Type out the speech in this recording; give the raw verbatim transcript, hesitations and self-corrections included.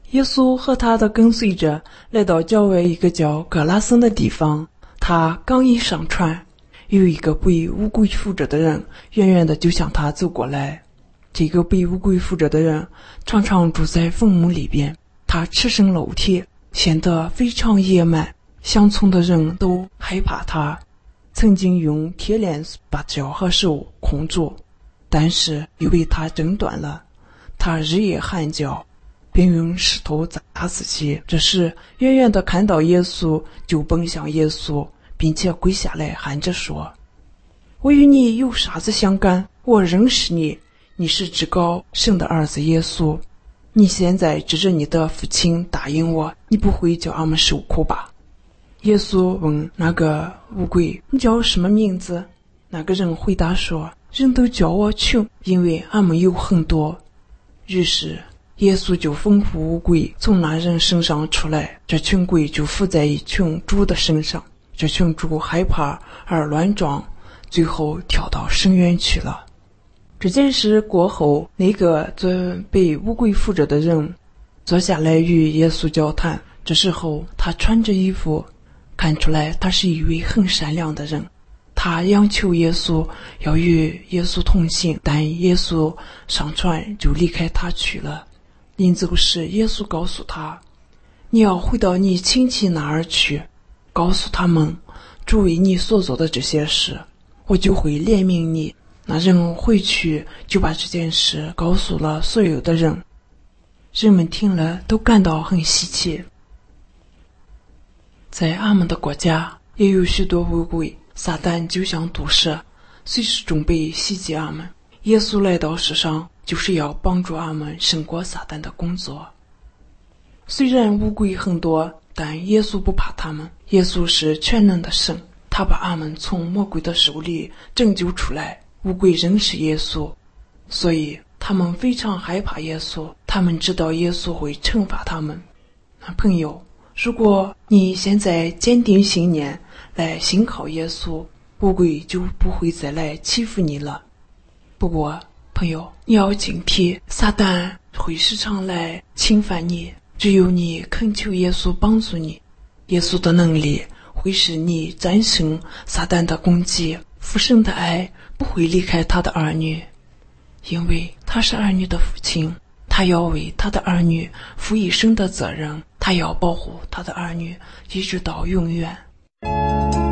耶稣和他的跟随者来到郊外一个叫格拉森的地方，他刚一上船，有一个被乌龟附着的人远远的就向他走过来。这个被乌龟附着的人常常住在坟墓里边，他赤身露体，显得非常野蛮，乡村的人都害怕他，曾经用铁链把脚和手捆住，但是又被他挣断了。他日夜喊叫，并用石头砸自己。这时远远地看到耶稣，就奔向耶稣，并且跪下来喊着说：我与你有啥子相干？我认识你，你是至高神的儿子耶稣。你现在指着你的父亲答应我，你不会叫俺们受苦吧？耶稣问那个乌龟：你叫什么名字？那个人回答说：人都叫我穷，因为俺们有很多。于是耶稣就吩咐乌龟从那人身上出来，这群龟就附在一群猪的身上，这群猪害怕而乱撞，最后跳到深渊去了。这件事过后，那个准被乌龟附着的人坐下来与耶稣交谈。这时候他穿着衣服，看出来他是一位很善良的人。他央求耶稣要与耶稣同行，但耶稣上船就离开他去了。临走时，耶稣告诉他：你要回到你亲戚那儿去，告诉他们主为你所做的这些事，我就会怜悯你。那人回去就把这件事告诉了所有的人，人们听了都感到很稀奇。在俺们的国家也有许多乌龟，撒旦就像毒蛇，随时准备袭击俺们。耶稣来到世上就是要帮助俺们胜过撒旦的工作。虽然乌龟很多，但耶稣不怕他们。耶稣是全能的神，他把俺们从魔鬼的手里拯救出来。乌龟认识耶稣，所以他们非常害怕耶稣，他们知道耶稣会惩罚他们。朋友，如果你现在坚定信念来信靠耶稣，乌龟就不会再来欺负你了。不过朋友，你要警惕，撒旦会时常来侵犯你，只有你恳求耶稣帮助你，耶稣的能力会使你战胜撒旦的攻击。父神的爱不会离开他的儿女，因为他是儿女的父亲，他要为他的儿女负一生的责任，他要保护他的儿女一直到永远。